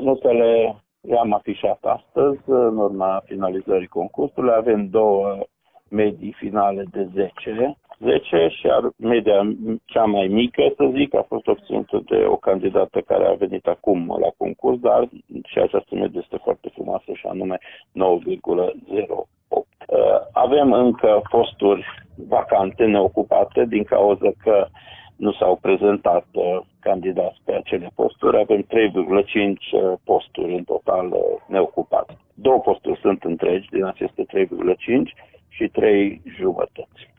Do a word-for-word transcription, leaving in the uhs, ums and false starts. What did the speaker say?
Notele le-am afișat astăzi, în urma finalizării concursului. Avem două medii finale de zece, zece și media cea mai mică, să zic, a fost obținută de o candidată care a venit acum la concurs, dar și această medie este foarte frumoasă, și anume nouă virgulă zero opt. Avem încă posturi vacante, neocupate, din cauza că nu s-au prezentat candidați pe acele posturi. Avem trei virgulă cinci posturi în total neocupate. Două posturi sunt întregi din aceste trei virgulă cinci și trei jumătăți.